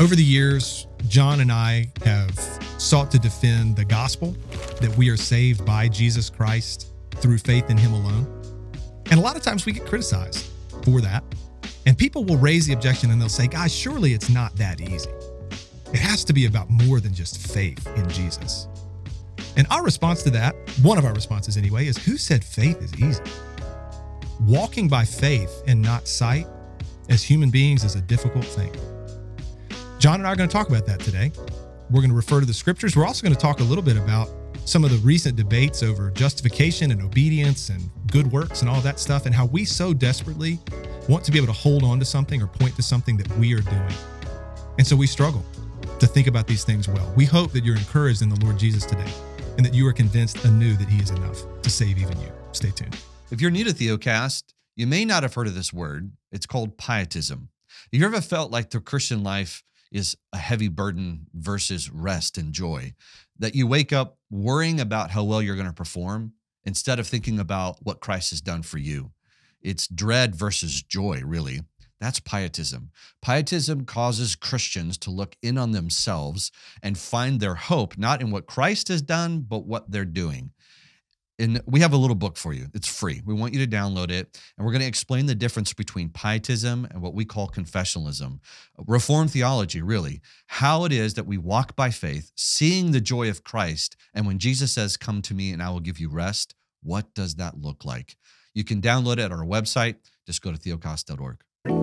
Over the years, John and I have sought to defend the gospel that we are saved by Jesus Christ through faith in him alone. And a lot of times we get criticized for that. And people will raise the objection and they'll say, guys, surely it's not that easy. It has to be about more than just faith in Jesus. And our response to that, one of our responses anyway, is who said faith is easy? Walking by faith and not sight as human beings is a difficult thing. John and I are going to talk about that today. We're going to refer to the scriptures. We're also going to talk a little bit about some of the recent debates over justification and obedience and good works and all that stuff, and how we so desperately want to be able to hold on to something or point to something that we are doing. And so we struggle to think about these things well. We hope that you're encouraged in the Lord Jesus today and that you are convinced anew that he is enough to save even you. Stay tuned. If you're new to Theocast, you may not have heard of this word. It's called pietism. Have you ever felt like the Christian life is a heavy burden versus rest and joy? That you wake up worrying about how well you're going to perform instead of thinking about what Christ has done for you. It's dread versus joy, really. That's pietism. Pietism causes Christians to look in on themselves and find their hope, not in what Christ has done, but what they're doing. And we have a little book for you. It's free. We want you to download it. And we're going to explain the difference between pietism and what we call confessionalism. Reformed theology, really. How it is that we walk by faith, seeing the joy of Christ. And when Jesus says, come to me and I will give you rest, what does that look like? You can download it at our website. Just go to theocast.org.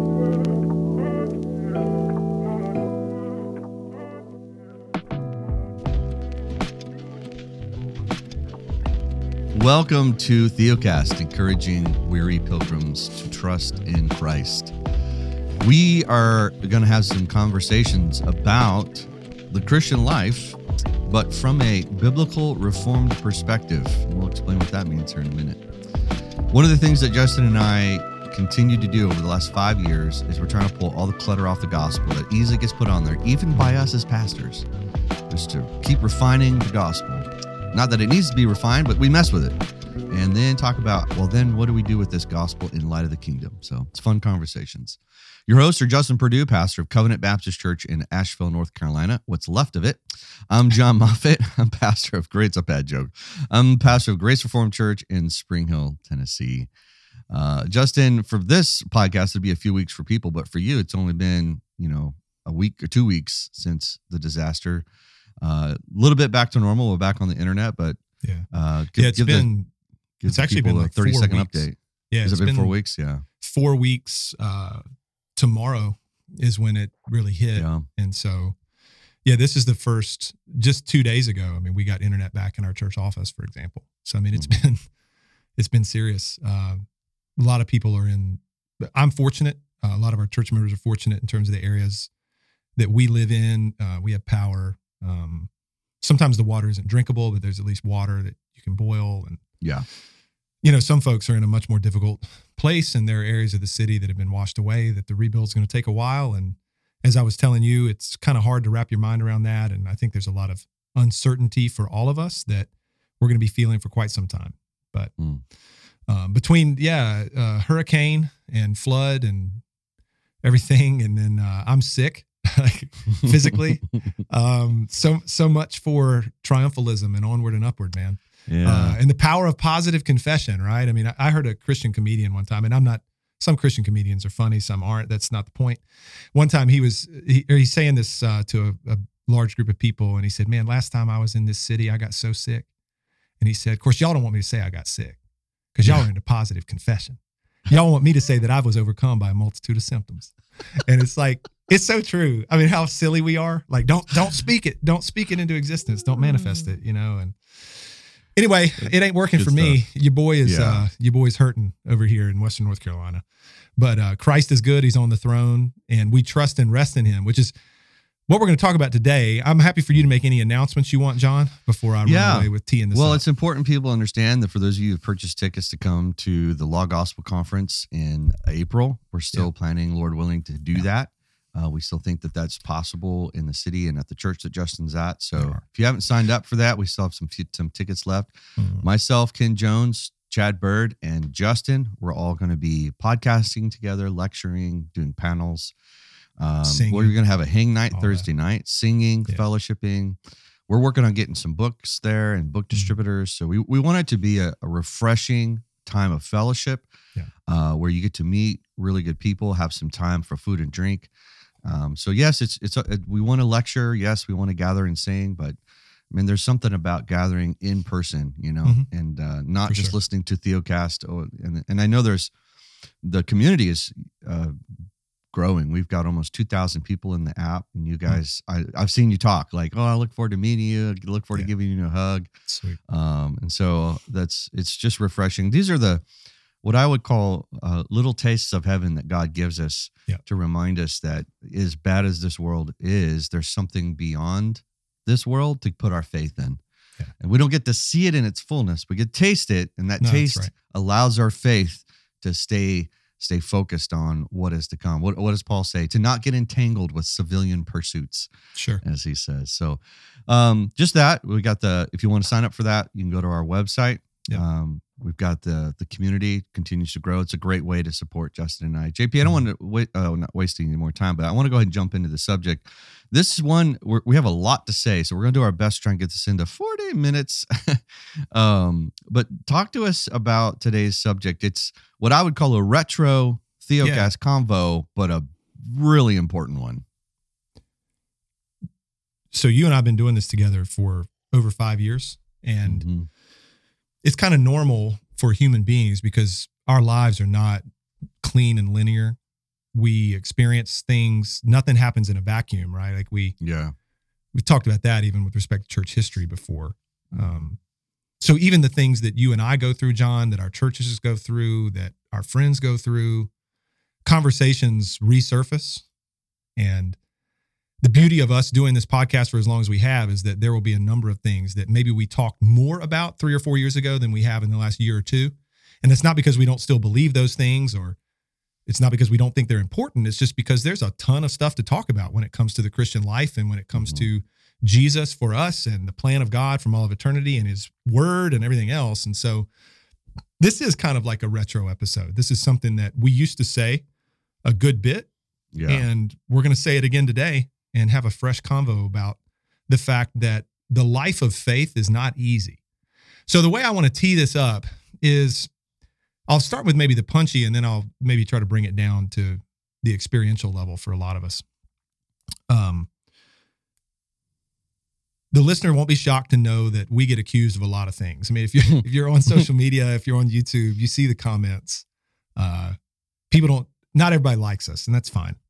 Welcome to Theocast, encouraging weary pilgrims to trust in Christ. We are going to have some conversations about the Christian life, but from a biblical Reformed perspective. We'll explain what that means here in a minute. One of the things that Justin and I continue to do over the last 5 years is we're trying to pull all the clutter off the gospel that easily gets put on there, even by us as pastors, just to keep refining the gospel. Not that it needs to be refined, but we mess with it. And then talk about, well, then what do we do with this gospel in light of the kingdom? So it's fun conversations. Your hosts are Justin Perdue, pastor of Covenant Baptist Church in Asheville, North Carolina. What's left of it. I'm John Moffitt. I'm pastor of Grace. It's a bad joke. I'm pastor of Grace Reformed Church in Spring Hill, Tennessee. Justin, for this podcast, it'll be a few weeks for people, but for you, it's only been, a week or 2 weeks since the disaster. A little bit back to normal. We're back on the internet, but it's actually been like 30-second 4 weeks. update. Yeah, has it been 4 weeks? Yeah, 4 weeks. Tomorrow is when it really hit, and so this is the first. Just 2 days ago, we got internet back in our church office, for example. So it's been serious. A lot of people are in. I'm fortunate. A lot of our church members are fortunate in terms of the areas that we live in. We have power. Sometimes the water isn't drinkable, but there's at least water that you can boil. And some folks are in a much more difficult place, and there are areas of the city that have been washed away that the rebuild's going to take a while. And as I was telling you, it's kind of hard to wrap your mind around that. And I think there's a lot of uncertainty for all of us that we're going to be feeling for quite some time. But between hurricane and flood and everything, and then I'm sick. Like physically, so much for triumphalism and onward and upward, man. And the power of positive confession, right? I heard a Christian comedian one time, and some Christian comedians are funny, some aren't. That's not the point. One time he's saying this to a large group of people, and he said, man, last time I was in this city, I got so sick. And he said, of course, y'all don't want me to say I got sick because y'all are into positive confession. Y'all want me to say that I was overcome by a multitude of symptoms. And it's like, it's so true. How silly we are. Like, don't speak it. Don't speak it into existence. Don't manifest it, And anyway, it ain't working for me. Your boy's hurting over here in Western North Carolina. But Christ is good. He's on the throne, and we trust and rest in him, which is what we're going to talk about today. I'm happy for you to make any announcements you want, John, before I run away with teeing this up. It's important people understand that for those of you who've purchased tickets to come to the Law Gospel Conference in April, we're still planning, Lord willing, to do that. We still think that that's possible in the city and at the church that Justin's at. So if you haven't signed up for that, we still have some tickets left. Myself, Ken Jones, Chad Bird, and Justin, we're all going to be podcasting together, lecturing, doing panels. We're going to have a hang night Thursday night, singing, fellowshipping. We're working on getting some books there and book distributors. So we want it to be a refreshing time of fellowship where you get to meet really good people, have some time for food and drink. So yes, we want to lecture. Yes, we want to gather and sing, but I mean, there's something about gathering in person, and not just listening to Theocast. And I know the community is growing. We've got almost 2,000 people in the app, and you guys, I've seen you talk like, I look forward to meeting you. I look forward to giving you a hug. Sweet. And so it's just refreshing. These are what I would call little tastes of heaven that God gives us to remind us that as bad as this world is, there's something beyond this world to put our faith in. Yeah. And we don't get to see it in its fullness. We get to taste it, and that taste allows our faith to stay focused on what is to come. What does Paul say? To not get entangled with civilian pursuits, as he says. So just that. We got if you want to sign up for that, you can go to our website. Yeah. We've got the community continues to grow. It's a great way to support Justin and I. JP, I don't want to not wasting any more time, but I want to go ahead and jump into the subject. This one, we have a lot to say, so we're going to do our best to try and get this into 40 minutes. But talk to us about today's subject. It's what I would call a retro Theocast convo, but a really important one. So you and I have been doing this together for over 5 years, and it's kind of normal for human beings because our lives are not clean and linear. We experience things. Nothing happens in a vacuum, right? Like we've talked about that even with respect to church history before. So even the things that you and I go through, John, that our churches go through, that our friends go through, conversations resurface. And the beauty of us doing this podcast for as long as we have is that there will be a number of things that maybe we talked more about 3 or 4 years ago than we have in the last year or two. And it's not because we don't still believe those things, or it's not because we don't think they're important. It's just because there's a ton of stuff to talk about when it comes to the Christian life and when it comes to Jesus for us and the plan of God from all of eternity and his word and everything else. And so this is kind of like a retro episode. This is something that we used to say a good bit. Yeah. And we're going to say it again today and have a fresh convo about the fact that the life of faith is not easy. So the way I want to tee this up is I'll start with maybe the punchy, and then I'll maybe try to bring it down to the experiential level for a lot of us. The listener won't be shocked to know that we get accused of a lot of things. I mean, if you're on social media, if you're on YouTube, you see the comments. Not everybody likes us, and that's fine.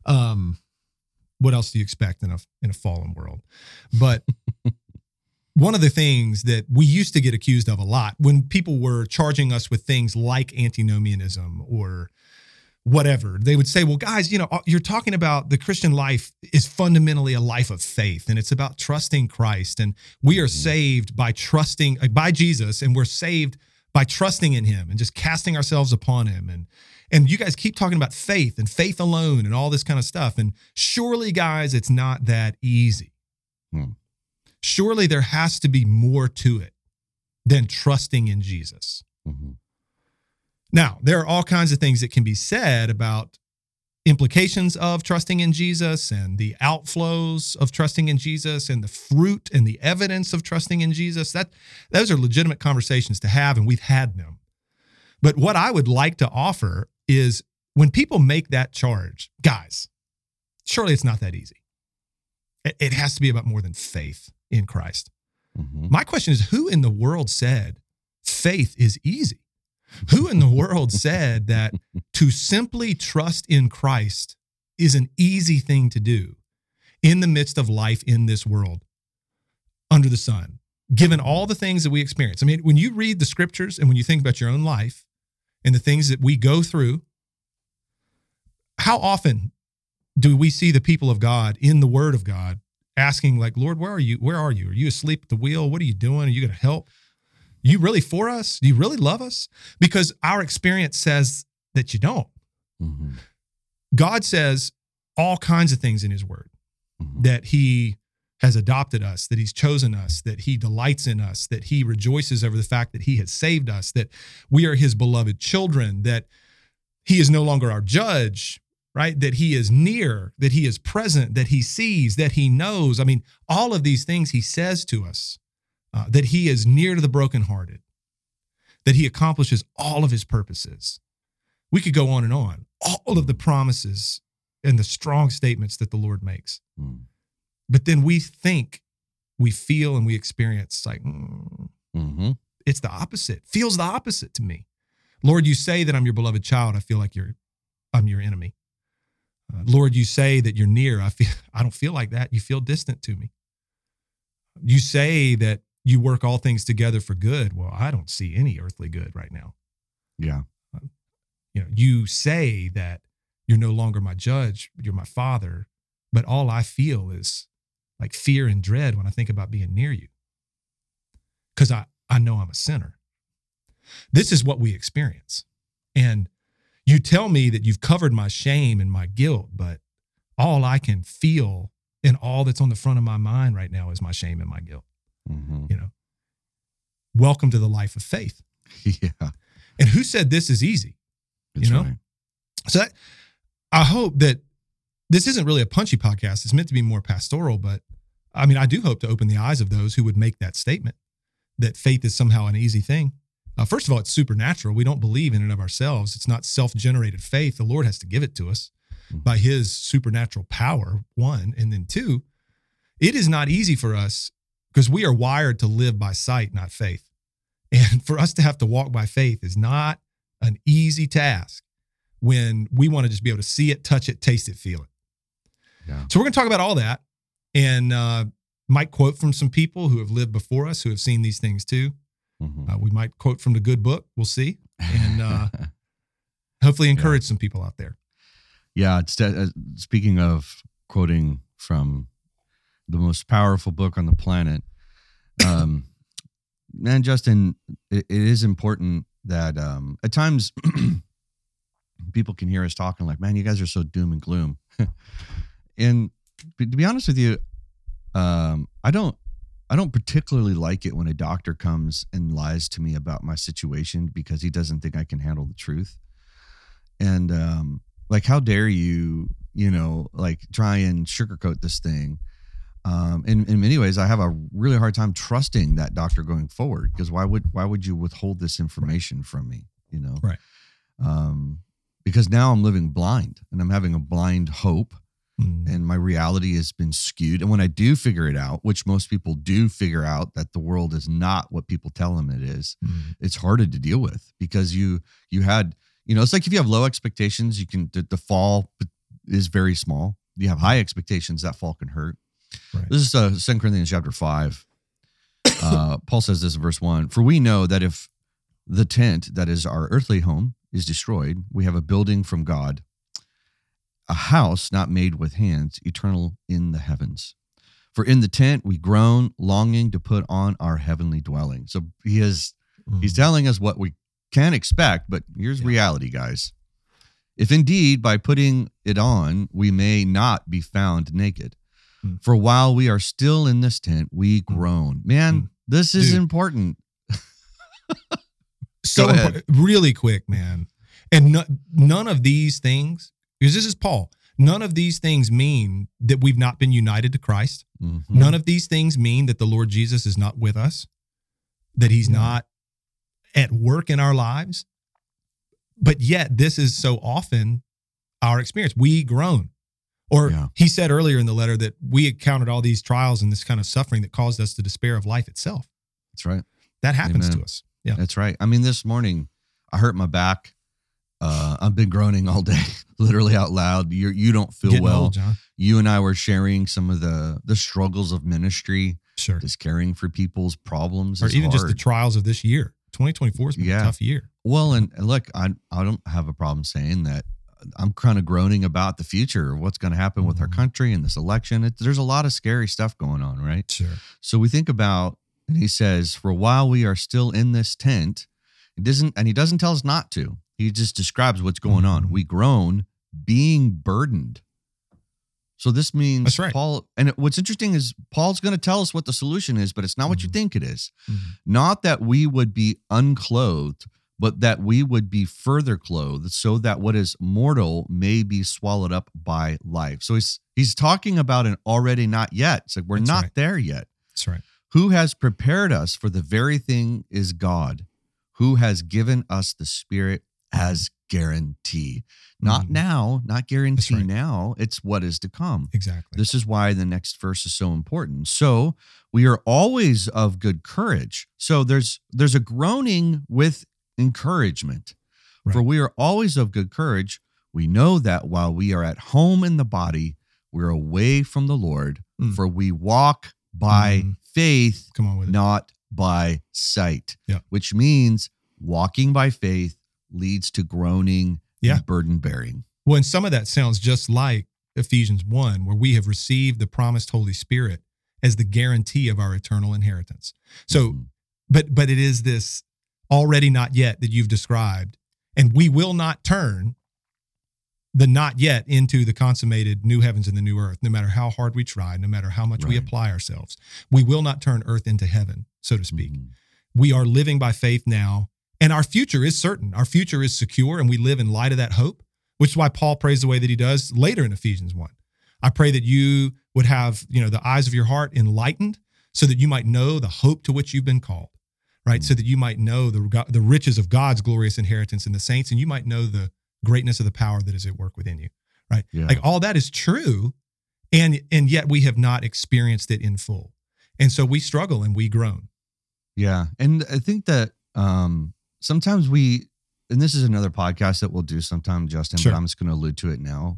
What else do you expect in a fallen world? But one of the things that we used to get accused of a lot when people were charging us with things like antinomianism or whatever, they would say, well, guys, you're talking about the Christian life is fundamentally a life of faith, and it's about trusting Christ. And we are saved by trusting by Jesus, and we're saved by trusting in him and just casting ourselves upon him. And you guys keep talking about faith and faith alone and all this kind of stuff. And surely, guys, it's not that easy. Surely there has to be more to it than trusting in Jesus. Now, there are all kinds of things that can be said about implications of trusting in Jesus and the outflows of trusting in Jesus and the fruit and the evidence of trusting in Jesus. Those are legitimate conversations to have, and we've had them. But what I would like to offer is when people make that charge, guys, surely it's not that easy. It has to be about more than faith in Christ. My question is, who in the world said faith is easy? Who in the world said that to simply trust in Christ is an easy thing to do in the midst of life in this world under the sun, given all the things that we experience? I mean, when you read the scriptures and when you think about your own life and the things that we go through, how often do we see the people of God in the word of God asking like, Lord, where are you? Where are you? Are you asleep at the wheel? What are you doing? Are you going to help? Are you really for us? Do you really love us? Because our experience says that you don't. God says all kinds of things in his word, that he has adopted us, that he's chosen us, that he delights in us, that he rejoices over the fact that he has saved us, that we are his beloved children, that he is no longer our judge, right? That he is near, that he is present, that he sees, that he knows. I mean, all of these things he says to us, that he is near to the brokenhearted, that he accomplishes all of his purposes. We could go on and on. All of the promises and the strong statements that the Lord makes. But then we think, we feel, and we experience like, it's the opposite. Feels the opposite to me. Lord, you say that I'm your beloved child. I feel like I'm your enemy. Lord, you say that you're near. I don't feel like that. You feel distant to me. You say that you work all things together for good. Well, I don't see any earthly good right now. Yeah. You say that you're no longer my judge. You're my father. But all I feel is like fear and dread when I think about being near you. Because I know I'm a sinner. This is what we experience. And you tell me that you've covered my shame and my guilt, but all I can feel and all that's on the front of my mind right now is my shame and my guilt. Welcome to the life of faith. Yeah. And who said this is easy? That's right. So I hope that this isn't really a punchy podcast. It's meant to be more pastoral, but I mean, I do hope to open the eyes of those who would make that statement that faith is somehow an easy thing. First of all, it's supernatural. We don't believe in and of ourselves. It's not self-generated faith. The Lord has to give it to us by his supernatural power, one. And then two, it is not easy for us because we are wired to live by sight, not faith. And for us to have to walk by faith is not an easy task when we want to just be able to see it, touch it, taste it, feel it. Yeah. So we're going to talk about all that and might quote from some people who have lived before us, who have seen these things too. We might quote from the good book. We'll see. And hopefully encourage some people out there. Yeah. Speaking of quoting from the most powerful book on the planet, man, Justin, it is important that at times people can hear us talking like, man, you guys are so doom and gloom. And to be honest with you, I don't particularly like it when a doctor comes and lies to me about my situation because he doesn't think I can handle the truth. And like, how dare you, like try and sugarcoat this thing. In many ways, I have a really hard time trusting that doctor going forward because why would you withhold this information from me? Right. Because now I'm living blind and I'm having a blind hope. And my reality has been skewed. And when I do figure it out, which most people do figure out that the world is not what people tell them it is, it's harder to deal with because you had, it's like if you have low expectations, the fall is very small. You have high expectations, that fall can hurt. Right. This is 2 Corinthians chapter 5. Paul says this in verse 1, "For we know that if the tent that is our earthly home is destroyed, we have a building from God, a house not made with hands, eternal in the heavens. For in the tent we groan, longing to put on our heavenly dwelling." So he's telling us what we can expect, but here's reality, guys. "If indeed by putting it on we may not be found naked. For while we are still in this tent, we groan." Man, this is important. So important. Really quick, man. And none of these things, because this is Paul, none of these things mean that we've not been united to Christ. None of these things mean that the Lord Jesus is not with us, that he's not at work in our lives. But yet this is so often our experience. We groan. Or he said earlier in the letter that we encountered all these trials and this kind of suffering that caused us to despair of life itself. That's right. That happens to us. Yeah, that's right. I mean, this morning I hurt my back. I've been groaning all day, literally out loud. You don't feel Getting well. Old, John. You and I were sharing some of the struggles of ministry, sure, just caring for people's problems, or even just the trials of this year. 2024 has been a tough year. Well, and look, I don't have a problem saying that. I'm kind of groaning about the future, what's going to happen with our country and this election. There's a lot of scary stuff going on, right? Sure. So we think about, and he says, "For while we are still in this tent," he doesn't tell us not to. He just describes what's going on. "We groan, being burdened." So this means that's right. Paul, and what's interesting is Paul's going to tell us what the solution is, but it's not what you think it is. Not that we would be unclothed, but that we would be further clothed, so that what is mortal may be swallowed up by life. So he's talking about an already not yet. It's like we're not there yet. That's right. Who has prepared us for the very thing is God, who has given us the Spirit as guarantee. Not now, not guarantee now. It's what is to come. Exactly. This is why the next verse is so important. So we are always of good courage. So there's a groaning with encouragement. Right. For we are always of good courage. We know that while we are at home in the body, we're away from the Lord. For we walk by faith, not by sight. Yeah. Which means walking by faith leads to groaning and burden bearing. Well, and some of that sounds just like Ephesians 1, where we have received the promised Holy Spirit as the guarantee of our eternal inheritance. So, but it is this already not yet that you've described, and we will not turn the not yet into the consummated new heavens and the new earth, no matter how hard we try, no matter how much we apply ourselves. We will not turn earth into heaven, so to speak. We are living by faith now, and our future is certain. Our future is secure, and we live in light of that hope, which is why Paul prays the way that he does later in Ephesians 1. I pray that you would have, the eyes of your heart enlightened so that you might know the hope to which you've been called, right? So that you might know the riches of God's glorious inheritance in the saints, and you might know the greatness of the power that is at work within you, right? Yeah. Like all that is true, and yet we have not experienced it in full. And so we struggle and we groan. Yeah. And I think that sometimes and this is another podcast that we'll do sometime, Justin, but I'm just going to allude to it now.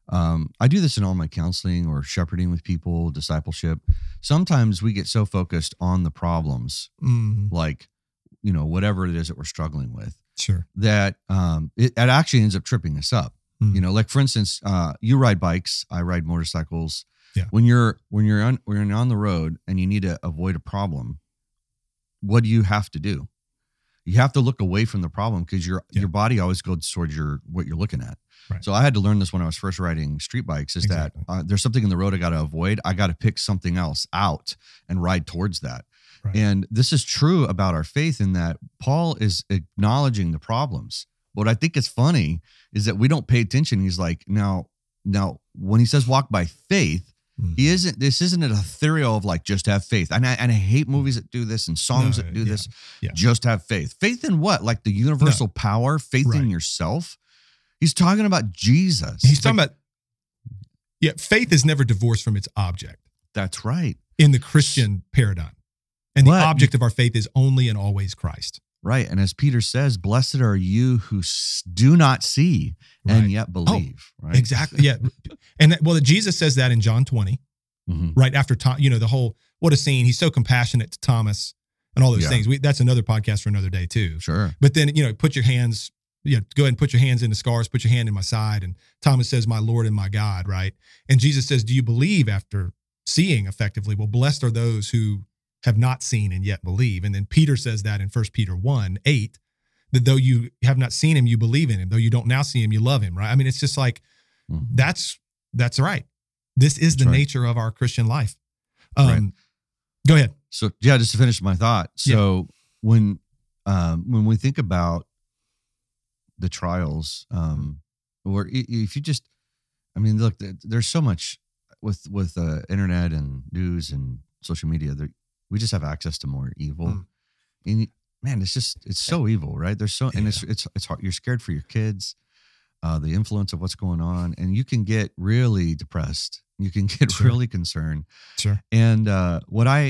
I do this in all my counseling or shepherding with people, discipleship. Sometimes we get so focused on the problems, like, whatever it is that we're struggling with. Sure. That it actually ends up tripping us up. Like for instance, you ride bikes, I ride motorcycles. Yeah. When you're on the road and you need to avoid a problem, what do you have to do? You have to look away from the problem because your body always goes towards what you're looking at. Right. So I had to learn this when I was first riding street bikes, that there's something in the road I got to avoid. I got to pick something else out and ride towards that. Right. And this is true about our faith in that Paul is acknowledging the problems. What I think is funny is that we don't pay attention. He's like, now when he says walk by faith, this isn't an ethereal of like, just have faith. And I hate movies that do this and songs that do this. Yeah. Just have faith. Faith in what? Like the universal power, faith in yourself. He's talking about Jesus. He's talking about, faith is never divorced from its object. That's right. In the Christian paradigm. And the object of our faith is only and always Christ. Right. And as Peter says, blessed are you who do not see and yet believe. Right. Exactly. Yeah. And Jesus says that in John 20, right after, the whole, what a scene. He's so compassionate to Thomas and all those things. That's another podcast for another day too. Sure. But then, put your hands, go ahead and put your hands in the scars, put your hand in my side. And Thomas says, my Lord and my God. Right. And Jesus says, do you believe after seeing effectively? Well, blessed are those who have not seen and yet believe. And then Peter says that in 1 Peter 1:8, that though you have not seen him, you believe in him. Though you don't now see him, you love him, right? I mean, it's just like, that's right. This is the nature of our Christian life. Go ahead. So just to finish my thought. So when we think about the trials, or if you just, look, there's so much with internet and news and social media that we just have access to more evil. And man, it's so evil, right? There's so, and it's hard. You're scared for your kids, the influence of what's going on, and you can get really depressed. You can get really concerned. Sure. And what I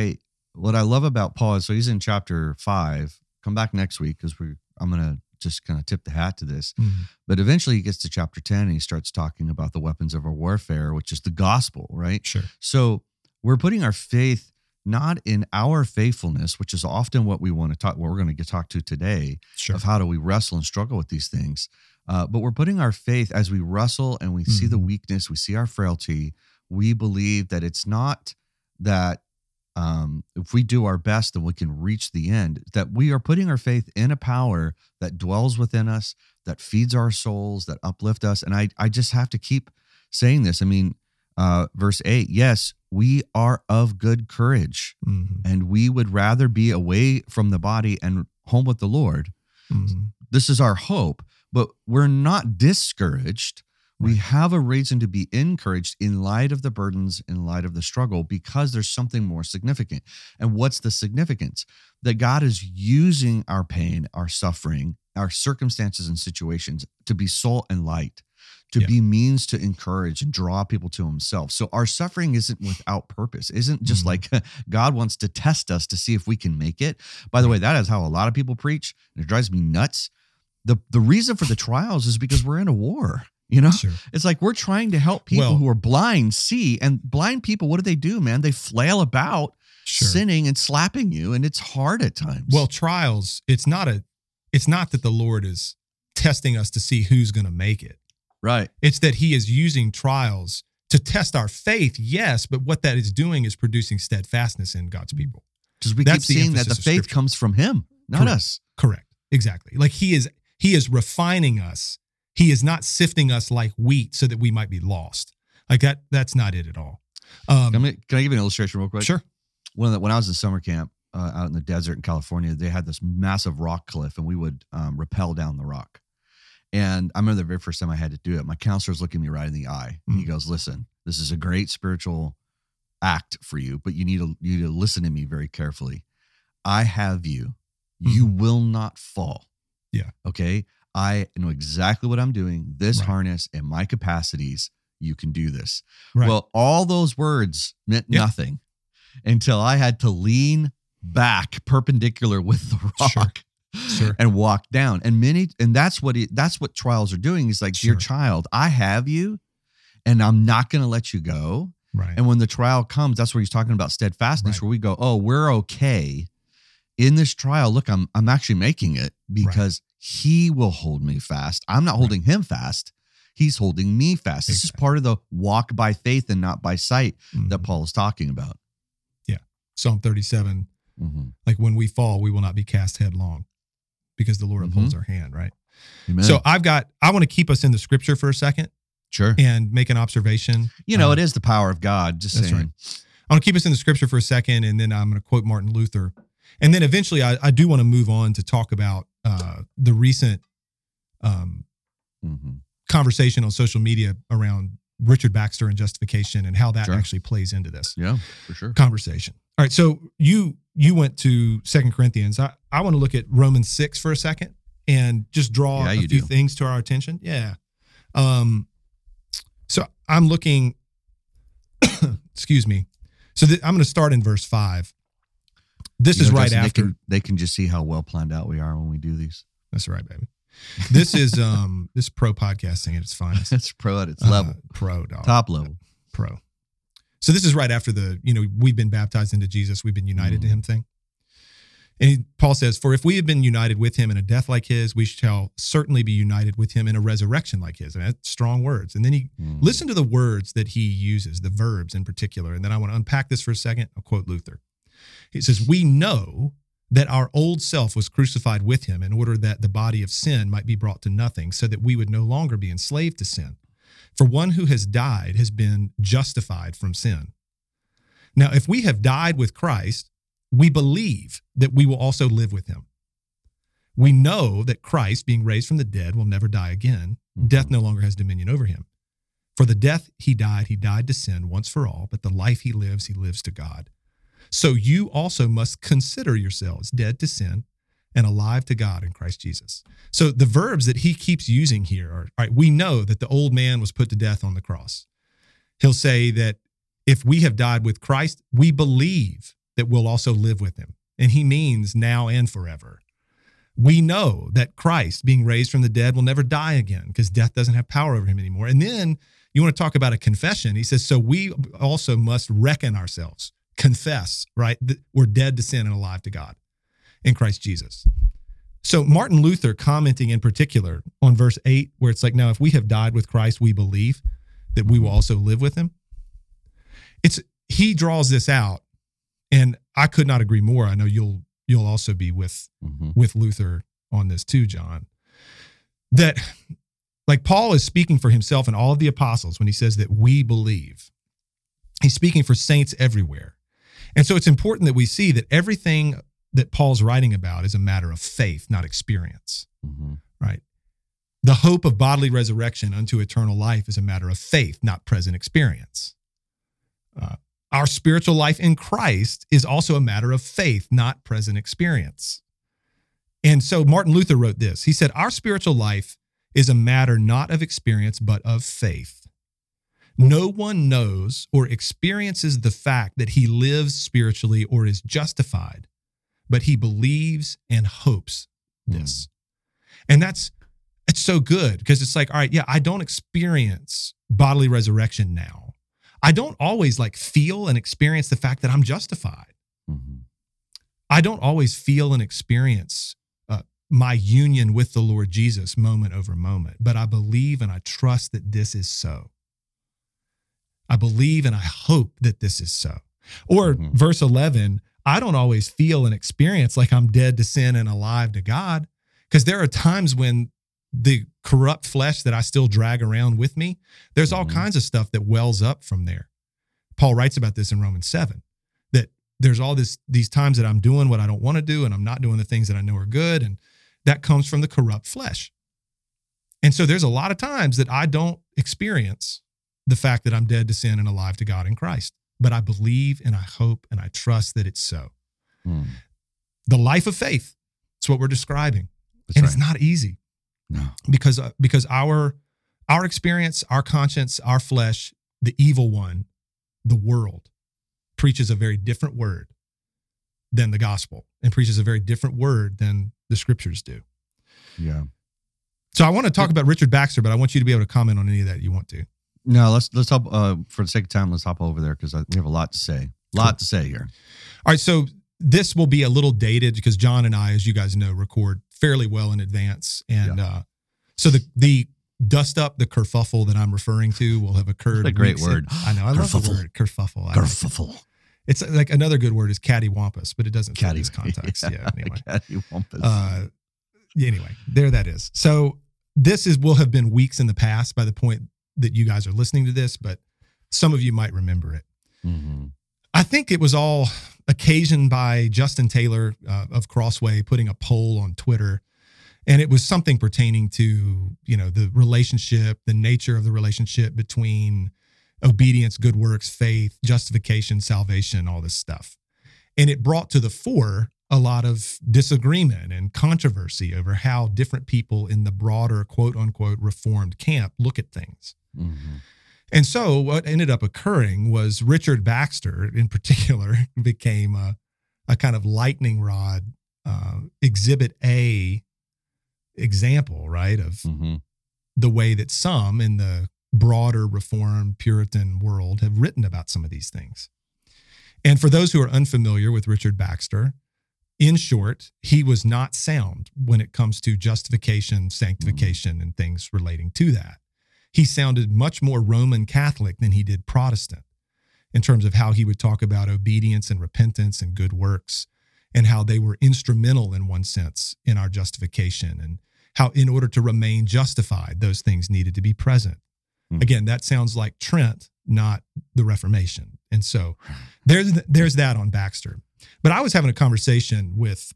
love about Paul is, so he's in chapter 5. Come back next week because I'm gonna just kind of tip the hat to this. But eventually he gets to chapter 10 and he starts talking about the weapons of our warfare, which is the gospel, right? Sure. So we're putting our faith not in our faithfulness, which is often what we want to talk, what we're going to talk to today, of how do we wrestle and struggle with these things. But we're putting our faith as we wrestle and we see the weakness, we see our frailty. We believe that it's not that if we do our best, then we can reach the end, that we are putting our faith in a power that dwells within us, that feeds our souls, that uplift us. And I just have to keep saying this. Verse 8, yes, we are of good courage, and we would rather be away from the body and home with the Lord This is our hope, but we're not discouraged. We have a reason to be encouraged in light of the burdens, in light of the struggle, because there's something more significant. And what's the significance? That God is using our pain, our suffering, our circumstances and situations to be salt and light, to be means to encourage and draw people to himself. So our suffering isn't without purpose, isn't just like God wants to test us to see if we can make it. By the way, that is how a lot of people preach, and it drives me nuts. The reason for the trials is because we're in a war. It's like we're trying to help people who are blind see, and blind people, what do, man? They flail about sinning and slapping you, and it's hard at times. Well, trials, it's not that the Lord is testing us to see who's going to make it. Right. It's that he is using trials to test our faith, yes, but what that is doing is producing steadfastness in God's people. Because we keep seeing that the faith comes from him, not us. Correct. Exactly. Like he is refining us. He is not sifting us like wheat so that we might be lost. Like that's not it at all. Can I give you an illustration real quick? Sure. When I was in summer camp out in the desert in California, they had this massive rock cliff, and we would rappel down the rock. And I remember the very first time I had to do it, my counselor was looking me right in the eye. And he goes, listen, this is a great spiritual act for you, but you need to listen to me very carefully. I have you. You will not fall. Yeah. Okay. I know exactly what I'm doing. This harness and my capacities, you can do this. Right. Well, all those words meant nothing until I had to lean back perpendicular with the rock. Sure. And walk down. And that's what trials are doing. He's like, dear child, I have you, and I'm not going to let you go. Right. And when the trial comes, that's where he's talking about steadfastness, where we go, oh, we're okay in this trial. Look, I'm actually making it because he will hold me fast. I'm not holding him fast. He's holding me fast. This is part of the walk by faith and not by sight that Paul is talking about. Yeah. Psalm 37. Like when we fall, we will not be cast headlong, because the Lord upholds our hand, right? Amen. So I want to keep us in the scripture for a second. Sure. And make an observation. It is the power of God. Just saying. Right. I want to keep us in the scripture for a second, and then I'm going to quote Martin Luther. And then eventually I do want to move on to talk about the recent conversation on social media around Richard Baxter and justification and how that actually plays into this. Yeah, for sure. Conversation. All right. So you went to 2 Corinthians. I want to look at Romans 6 for a second and just draw a few things to our attention. Yeah. So I'm looking, excuse me. So I'm going to start in verse 5. This is right after. They can just see how well planned out we are when we do these. That's right, baby. This is this pro podcasting at its finest. It's pro at its level. Pro, dog. Top level. Pro. So this is right after we've been baptized into Jesus, we've been united to him thing. And Paul says, for if we have been united with him in a death like his, we shall certainly be united with him in a resurrection like his. And that's strong words. And then listen to the words that he uses, the verbs in particular. And then I want to unpack this for a second. I'll quote Luther. He says, we know that our old self was crucified with him in order that the body of sin might be brought to nothing, so that we would no longer be enslaved to sin. For one who has died has been justified from sin. Now, if we have died with Christ, we believe that we will also live with him. We know that Christ, being raised from the dead, will never die again. Death no longer has dominion over him. For the death he died to sin once for all, but the life he lives to God. So you also must consider yourselves dead to sin and alive to God in Christ Jesus. So the verbs that he keeps using here are, all right, we know that the old man was put to death on the cross. He'll say that if we have died with Christ, we believe that we'll also live with him. And he means now and forever. We know that Christ, being raised from the dead, will never die again because death doesn't have power over him anymore. And then you want to talk about a confession. He says, so we also must reckon ourselves, confess, right? That we're dead to sin and alive to God in Christ Jesus. So Martin Luther, commenting in particular on verse 8, where it's like, now if we have died with Christ, we believe that we will also live with him. He draws this out, and I could not agree more. I know you'll also be with Luther on this too, John. That like Paul is speaking for himself and all of the apostles when he says that we believe. He's speaking for saints everywhere. And so it's important that we see that everything that Paul's writing about is a matter of faith, not experience, Mm-hmm. right? The hope of bodily resurrection unto eternal life is a matter of faith, not present experience. Our spiritual life in Christ is also a matter of faith, not present experience. And so Martin Luther wrote this. He said, our spiritual life is a matter not of experience, but of faith. No one knows or experiences the fact that he lives spiritually or is justified, but he believes and hopes this. And it's so good because it's like, all right, yeah, I don't experience bodily resurrection now. I don't always like feel and experience the fact that I'm justified. Mm-hmm. I don't always feel and experience my union with the Lord Jesus moment over moment, but I believe and I trust that this is so. I believe and I hope that this is so. Or verse 11, I don't always feel and experience like I'm dead to sin and alive to God, because there are times when the corrupt flesh that I still drag around with me, there's all kinds of stuff that wells up from there. Paul writes about this in Romans 7, that there's all these times that I'm doing what I don't want to do and I'm not doing the things that I know are good, and that comes from the corrupt flesh. And so there's a lot of times that I don't experience the fact that I'm dead to sin and alive to God in Christ, but I believe and I hope and I trust that it's so. The life of faith, it's what we're describing. That's right. It's not easy. No. Because our experience, our conscience, our flesh, the evil one, the world, preaches a very different word than the gospel and preaches a very different word than the scriptures do. Yeah. So I want to talk about Richard Baxter, but I want you to be able to comment on any of that you want to. No, let's hop, for the sake of time, let's hop over there because we have a lot to say. To say here. All right, so this will be a little dated because John and I, as you guys know, record fairly well in advance. And so the dust up, the kerfuffle that I'm referring to will have occurred. That's a great word. I know. I love the word kerfuffle. Kerfuffle. It's like another good word is cattywampus, but it doesn't fit this context. Yeah, anyway. Cattywampus. Anyway, there that is. So this will have been weeks in the past by the point that you guys are listening to this, but some of you might remember it. Mm-hmm. I think it was all occasioned by Justin Taylor of Crossway putting a poll on Twitter. And it was something pertaining to, the relationship, the nature of the relationship between obedience, good works, faith, justification, salvation, all this stuff. And it brought to the fore a lot of disagreement and controversy over how different people in the broader quote unquote reformed camp look at things. Mm-hmm. And so what ended up occurring was Richard Baxter in particular became a kind of lightning rod, exhibit A example, right, of the way that some in the broader Reformed Puritan world have written about some of these things. And for those who are unfamiliar with Richard Baxter, in short, he was not sound when it comes to justification, sanctification, and things relating to that. He sounded much more Roman Catholic than he did Protestant in terms of how he would talk about obedience and repentance and good works, and how they were instrumental in one sense in our justification, and how in order to remain justified, those things needed to be present. Again, that sounds like Trent, not the Reformation. And so there's that on Baxter. But I was having a conversation with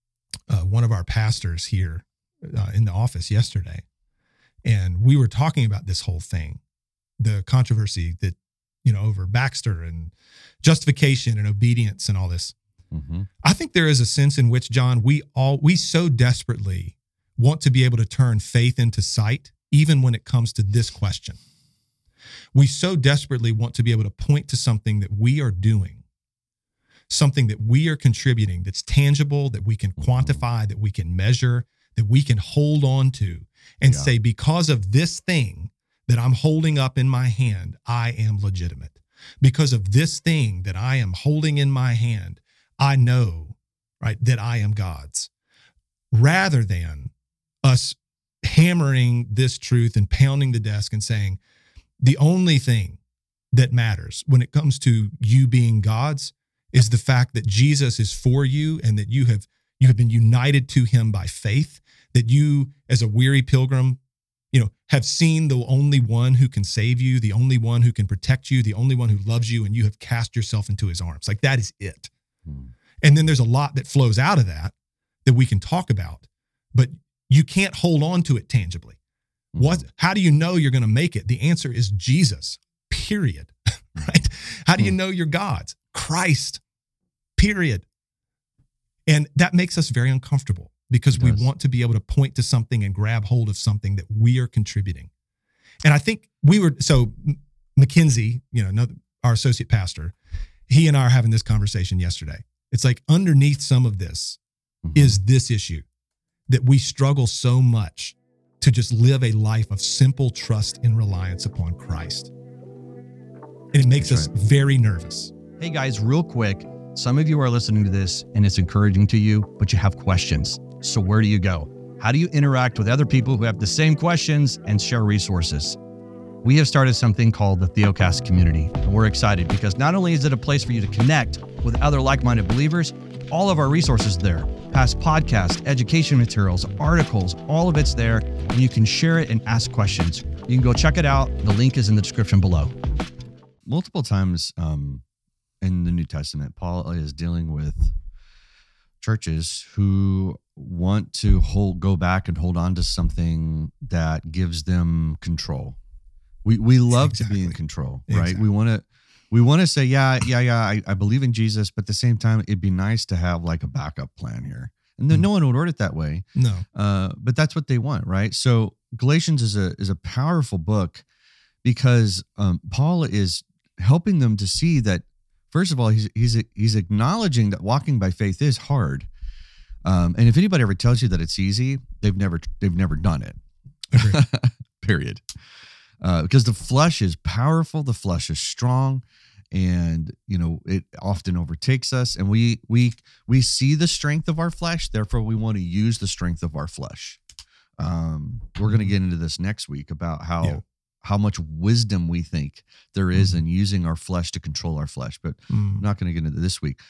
one of our pastors here in the office yesterday, and we were talking about this whole thing, the controversy that, over Baxter and justification and obedience and all this. Mm-hmm. I think there is a sense in which, John, we so desperately want to be able to turn faith into sight, even when it comes to this question. We so desperately want to be able to point to something that we are doing, something that we are contributing, that's tangible, that we can quantify, that we can measure, that we can hold on to and say, because of this thing that I'm holding up in my hand, I am legitimate. Because of this thing that I am holding in my hand, I know, right, that I am God's. Rather than us hammering this truth and pounding the desk and saying, the only thing that matters when it comes to you being God's is the fact that Jesus is for you and that you have been united to him by faith, that you as a weary pilgrim, have seen the only one who can save you, the only one who can protect you, the only one who loves you, and you have cast yourself into his arms. Like, that is it. And then there's a lot that flows out of that we can talk about, but you can't hold on to it tangibly. How do you know you're going to make it? The answer is Jesus, period. Right? How do you know you're God's? Christ, period. And that makes us very uncomfortable because we want to be able to point to something and grab hold of something that we are contributing. And I think Mackenzie, our associate pastor, he and I are having this conversation yesterday. It's like underneath some of this is this issue that we struggle so much to just live a life of simple trust and reliance upon Christ. And it makes us very nervous. Hey guys, real quick, some of you are listening to this and it's encouraging to you, but you have questions. So where do you go? How do you interact with other people who have the same questions and share resources? We have started something called the Theocast community, and we're excited because not only is it a place for you to connect with other like-minded believers, all of our resources there, past podcasts, education materials, articles, all of it's there, and you can share it and ask questions. You can go check it out. The link is in the description below. Multiple times in the New Testament, Paul is dealing with churches who want to go back and hold on to something that gives them control. We love to be in control, right? Exactly. We want to say, I believe in Jesus, but at the same time, it'd be nice to have like a backup plan here. And then no one would word it that way. No. But that's what they want, right? So Galatians is a powerful book because Paul is helping them to see that, first of all, he's acknowledging that walking by faith is hard. And if anybody ever tells you that it's easy, they've never done it. Period. Because the flesh is powerful, the flesh is strong, and it often overtakes us. And we see the strength of our flesh, therefore we want to use the strength of our flesh. We're going to get into this next week about how much wisdom we think there is in using our flesh to control our flesh, but I'm not going to get into this week.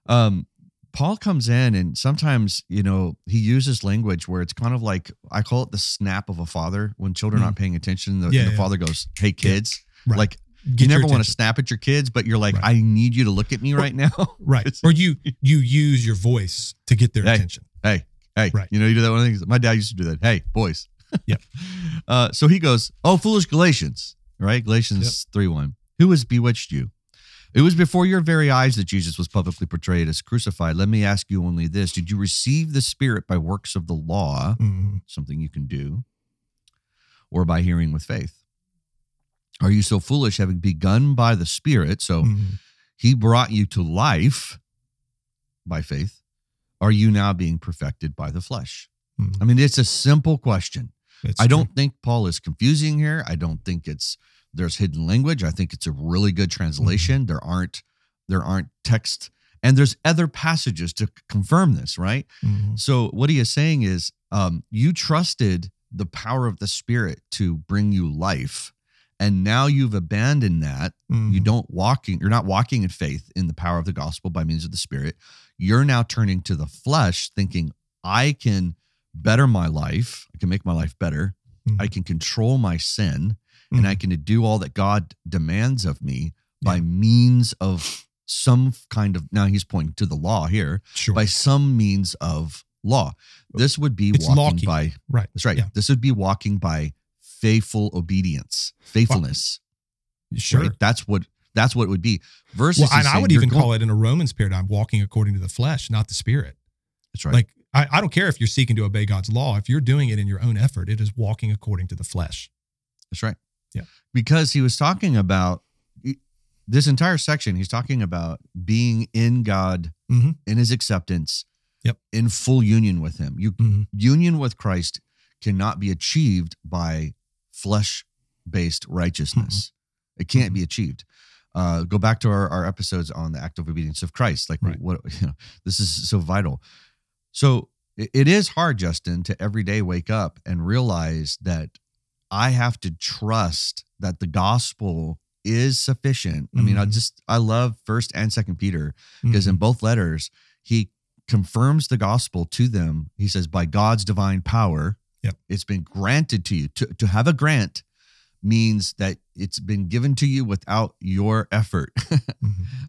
Paul comes in and sometimes, he uses language where it's kind of like, I call it the snap of a father when children aren't paying attention. The father goes, "Hey kids," Right. Like you never want to snap at your kids, but you're like, I need you to look at me right now. Right. Or you use your voice to get their attention. Hey. Right. You do that one of the things. My dad used to do that. Hey, boys. Yep. So he goes, "Oh, foolish Galatians," right? Galatians 3:1. "Who has bewitched you? It was before your very eyes that Jesus was publicly portrayed as crucified. Let me ask you only this. Did you receive the Spirit by works of the law," something you can do, "or by hearing with faith? Are you so foolish, having begun by the Spirit?" So he brought you to life by faith. "Are you now being perfected by the flesh?" I mean, it's a simple question. I don't think Paul is confusing here. I don't think there's hidden language. I think it's a really good translation. There aren't text, and there's other passages to confirm this, right? So what he is saying is, you trusted the power of the Spirit to bring you life, and now you've abandoned that. You're not walking in faith in the power of the gospel by means of the Spirit. You're now turning to the flesh, thinking, I can better my life. I can make my life better. I can control my sin. And I can do all that God demands of me by means of some kind of, now he's pointing to the law here, by some means of law. This would be walking by, right. That's right. Yeah. This would be walking by faithful obedience, faithfulness. Sure. Right? That's what it would be. Versus, and I would even call it in a Romans paradigm, walking according to the flesh, not the Spirit. That's right. Like, I don't care if you're seeking to obey God's law. If you're doing it in your own effort, it is walking according to the flesh. That's right. Yeah. Because he was talking about this entire section, he's talking about being in God, in his acceptance, in full union with him. Union with Christ cannot be achieved by flesh-based righteousness. It can't be achieved. Go back to our episodes on the active obedience of Christ. Like this is so vital. So it is hard, Justin, to every day wake up and realize that I have to trust that the gospel is sufficient. I mean, I love 1st and 2nd Peter because in both letters, he confirms the gospel to them. He says, by God's divine power, it's been granted to you. To have a grant means that it's been given to you without your effort.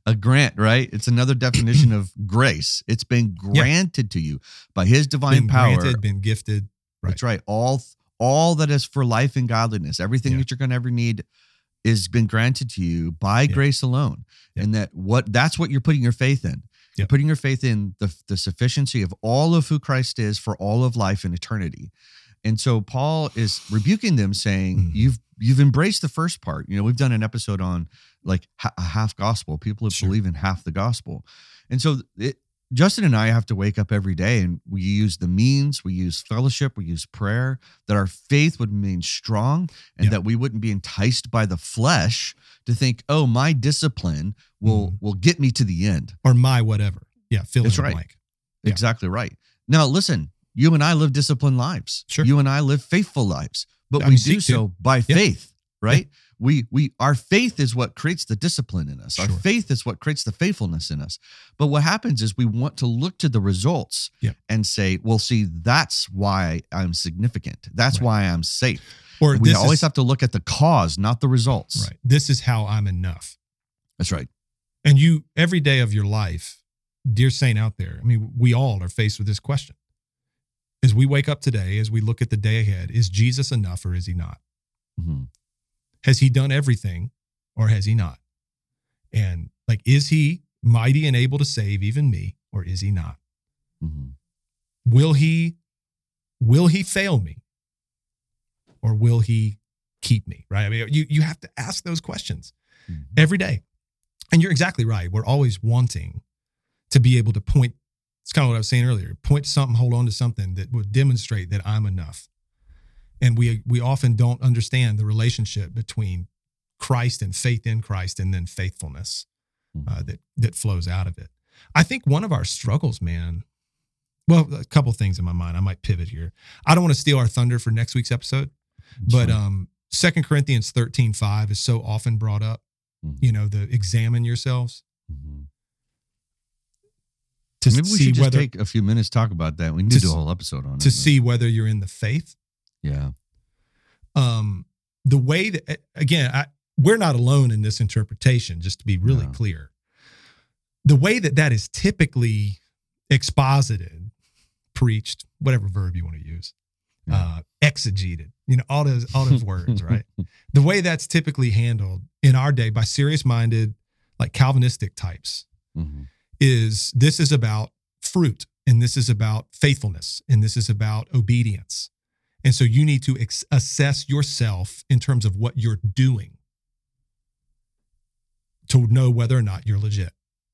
A grant, right? It's another definition of grace. It's been granted to you by his divine power. Been gifted. Right. That's right. All that is for life and godliness, everything that you're going to ever need is been granted to you by grace alone. And that's what you're putting your faith in. You're putting your faith in the sufficiency of all of who Christ is for all of life and eternity. And so Paul is rebuking them, saying, you've embraced the first part. You know, we've done an episode on like a half gospel, people who believe in half the gospel. And so Justin and I have to wake up every day, and we use the means, we use fellowship, we use prayer, that our faith would remain strong, and that we wouldn't be enticed by the flesh to think, oh, my discipline will get me to the end. Or my whatever. Yeah, fill in the blank. Yeah. Exactly right. Now, listen, you and I live disciplined lives. Sure. You and I live faithful lives, but we do so by faith, right? Our faith is what creates the discipline in us. Sure. Our faith is what creates the faithfulness in us. But what happens is we want to look to the results and say, well, see, that's why I'm significant. That's why I'm safe. Or we always have to look at the cause, not the results. Right. This is how I'm enough. That's right. And you, every day of your life, dear saint out there, I mean, we all are faced with this question. As we wake up today, as we look at the day ahead, is Jesus enough or is he not? Mm-hmm. Has he done everything or has he not? And like, is he mighty and able to save even me or is he not? Mm-hmm. Will he fail me or will he keep me? Right? I mean, you have to ask those questions every day. And you're exactly right. We're always wanting to be able to point. It's kind of what I was saying earlier. Point to something, hold on to something that would demonstrate that I'm enough. And we often don't understand the relationship between Christ and faith in Christ and then faithfulness that flows out of it. I think one of our struggles, man, well, a couple things in my mind. I might pivot here. I don't want to steal our thunder for next week's episode, but 2 Corinthians 13:5 is so often brought up, you know, the examine yourselves. Maybe we should just take a few minutes to talk about that. We need to do a whole episode on it. To see whether you're in the faith. Yeah. The way that, again, we're not alone in this interpretation, just to be really clear. The way that is typically exposited, preached, whatever verb you want to use, exegeted, you know, all those words, right? The way that's typically handled in our day by serious-minded, like Calvinistic types, is this is about fruit, and this is about faithfulness, and this is about obedience. And so you need to assess yourself in terms of what you're doing to know whether or not you're legit.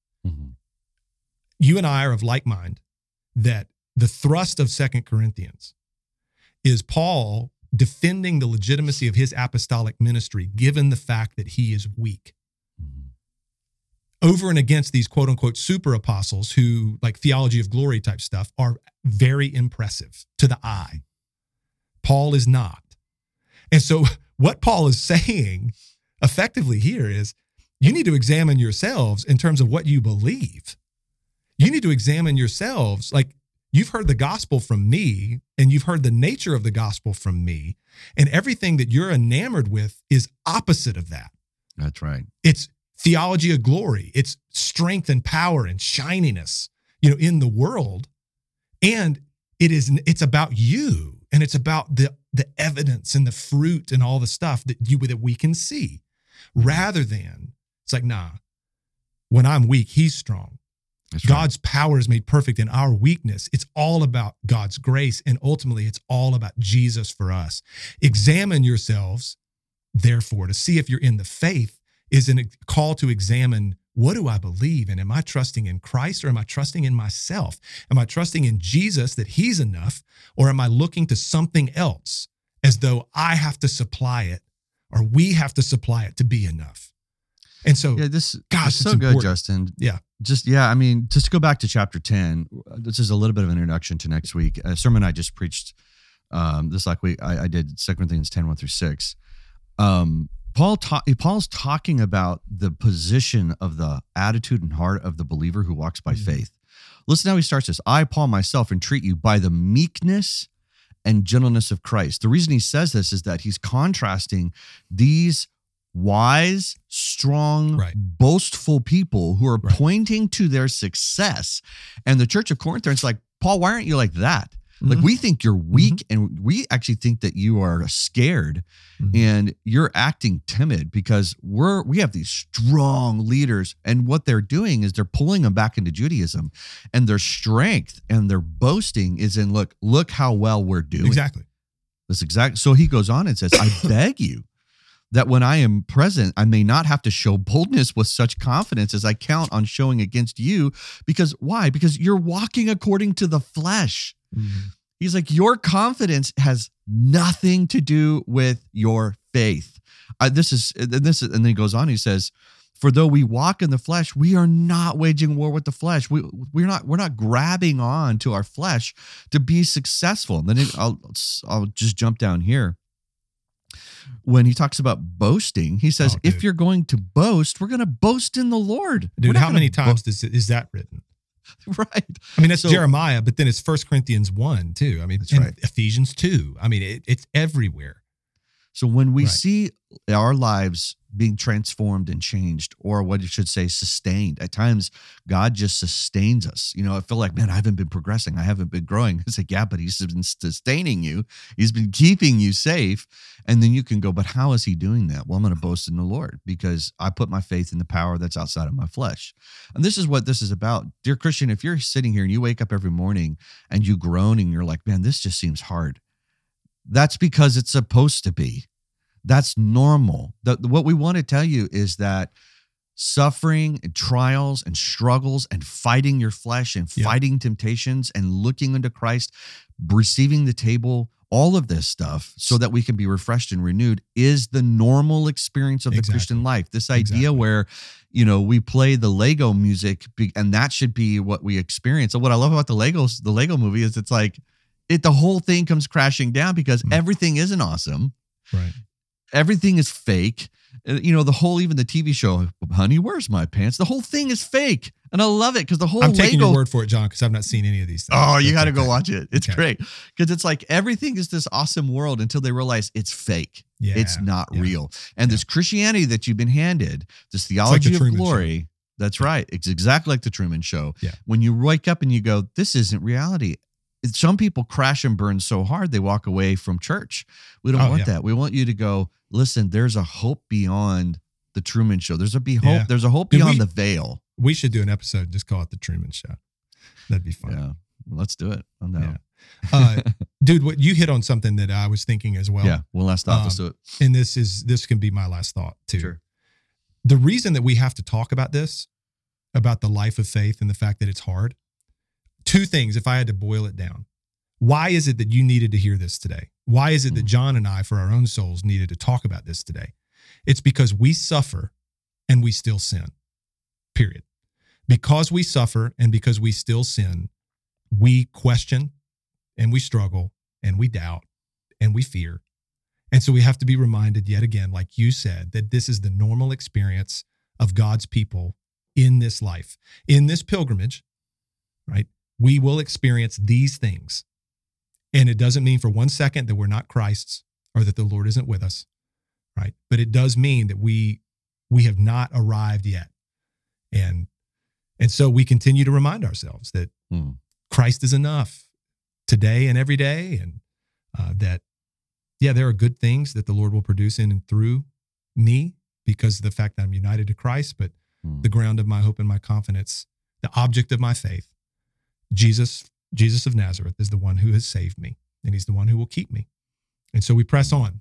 You and I are of like mind that the thrust of 2 Corinthians is Paul defending the legitimacy of his apostolic ministry, given the fact that he is weak. Over and against these quote unquote super apostles who, like theology of glory type stuff, are very impressive to the eye. Paul is not. And so what Paul is saying effectively here is you need to examine yourselves in terms of what you believe. You need to examine yourselves. Like, you've heard the gospel from me and you've heard the nature of the gospel from me, and everything that you're enamored with is opposite of that. That's right. It's theology of glory. It's strength and power and shininess, you know, in the world. And it's about you, and it's about the evidence and the fruit and all the stuff that we can see, rather than it's like, nah, when I'm weak, he's strong. That's God's right. Power is made perfect in our weakness. It's all about God's grace. And ultimately it's all about Jesus for us. Examine yourselves, therefore, to see if you're in the faith is a call to examine, what do I believe? And am I trusting in Christ, or am I trusting in myself? Am I trusting in Jesus that he's enough, or am I looking to something else as though I have to supply it, or we have to supply it to be enough? And so, this is so good, Justin. Just to go back to chapter 10, this is a little bit of an introduction to next week. A sermon I just preached this week, I did 2 Corinthians 10, 1-6. Paul's talking about the position of the attitude and heart of the believer who walks by faith. Listen how he starts this. I, Paul, myself, entreat you by the meekness and gentleness of Christ. The reason he says this is that he's contrasting these wise, strong, boastful people who are pointing to their success. And the church of Corinth is like, Paul, why aren't you like that? Like, we think you're weak, and we actually think that you are scared and you're acting timid because we have these strong leaders, and what they're doing is they're pulling them back into Judaism, and their strength and their boasting is in, look how well we're doing. Exactly. That's exactly. So he goes on and says, I beg you that when I am present, I may not have to show boldness with such confidence as I count on showing against you. Because why? Because you're walking according to the flesh. He's like, your confidence has nothing to do with your faith. And then he goes on, he says, for though we walk in the flesh, we are not waging war with the flesh. We're not grabbing on to our flesh to be successful. And then I'll just jump down here. When he talks about boasting, he says, if you're going to boast, we're going to boast in the Lord. Dude, how many times is that written? Right. I mean, that's Jeremiah, but then it's 1 Corinthians 1 too. I mean, Ephesians 2. I mean, it's everywhere. So when we see our lives being transformed and changed, or what you should say, sustained, at times God just sustains us. I feel like, man, I haven't been progressing. I haven't been growing. It's like, yeah, but he's been sustaining you. He's been keeping you safe. And then you can go, but how is he doing that? Well, I'm going to boast in the Lord because I put my faith in the power that's outside of my flesh. And this is what this is about. Dear Christian, if you're sitting here and you wake up every morning and you groan and you're like, man, this just seems hard. That's because it's supposed to be. That's normal. What we want to tell you is that suffering and trials and struggles and fighting your flesh and fighting temptations and looking unto Christ, receiving the table, all of this stuff so that we can be refreshed and renewed is the normal experience of the Christian life. This idea where, we play the Lego music and that should be what we experience. So what I love about the Lego movie is it's like the whole thing comes crashing down because everything isn't awesome. Right. Everything is fake. Even the TV show, Honey, Where's My Pants? The whole thing is fake. And I love it because the whole I'm taking your word for it, John, because I've not seen any of these things. Oh, you got to go watch it. It's great. Because it's like everything is this awesome world until they realize it's fake. Yeah. It's not real. And this Christianity that you've been handed, this theology of glory, that's right. It's exactly like the Truman Show. Yeah. When you wake up and you go, this isn't reality. Some people crash and burn so hard they walk away from church. We don't want that. We want you to go, listen, there's a hope beyond the Truman Show. There's a hope. Yeah. There's a hope beyond the veil. We should do an episode and just call it the Truman Show. That'd be fun. Yeah, let's do it. I'm down. Yeah. Dude, what you hit on something that I was thinking as well. Yeah, one last thought. Let's do it. And this can be my last thought too. Sure. The reason that we have to talk about this, about the life of faith and the fact that it's hard. Two things, if I had to boil it down. Why is it that you needed to hear this today? Why is it that John and I, for our own souls, needed to talk about this today? It's because we suffer and we still sin, period. Because we suffer and because we still sin, we question and we struggle and we doubt and we fear. And so we have to be reminded yet again, like you said, that this is the normal experience of God's people in this life, in this pilgrimage, right? We will experience these things. And it doesn't mean for 1 second that we're not Christ's or that the Lord isn't with us, right? But it does mean that we have not arrived yet. And so we continue to remind ourselves that Christ is enough today and every day. And that, there are good things that the Lord will produce in and through me because of the fact that I'm united to Christ, but the ground of my hope and my confidence, the object of my faith, Jesus of Nazareth is the one who has saved me, and he's the one who will keep me. And so we press on.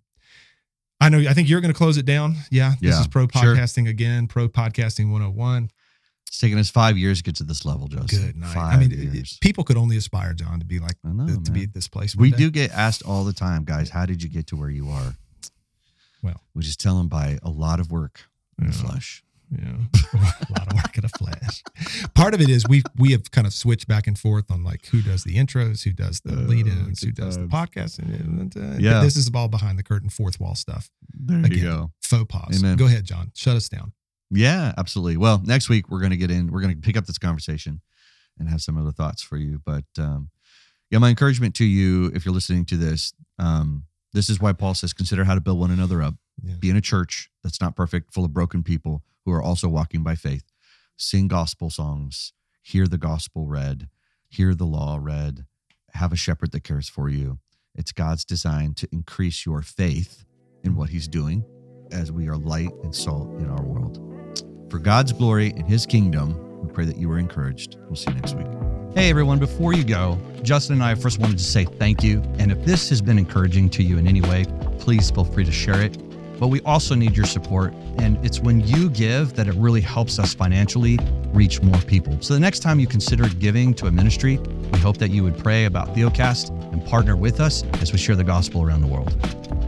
I think you're going to close it down. Yeah. This is Pro Podcasting again, Pro Podcasting 101. It's taken us 5 years to get to this level, Joseph. Good night. 5 years. People could only aspire, John, to be like, to be at this place. We do get asked all the time, guys, how did you get to where you are? Well, we just tell them by a lot of work in the flesh. Yeah, a lot of work in the flesh. Part of it is we have kind of switched back and forth on like who does the intros, who does the lead-ins, who does the podcast. This is all behind the curtain, fourth wall stuff. There you go. Faux pause. Amen. Go ahead, John. Shut us down. Yeah, absolutely. Well, next week we're going to pick up this conversation and have some other thoughts for you. But my encouragement to you, if you're listening to this, this is why Paul says, consider how to build one another up. Yeah. Be in a church that's not perfect, full of broken people who are also walking by faith. Sing gospel songs, hear the gospel read, hear the law read, have a shepherd that cares for you. It's God's design to increase your faith in what he's doing as we are light and salt in our world. For God's glory and his kingdom, we pray that you are encouraged. We'll see you next week. Hey, everyone. Before you go, Justin and I first wanted to say thank you. And if this has been encouraging to you in any way, please feel free to share it. But we also need your support. And it's when you give that it really helps us financially reach more people. So the next time you consider giving to a ministry, we hope that you would pray about Theocast and partner with us as we share the gospel around the world.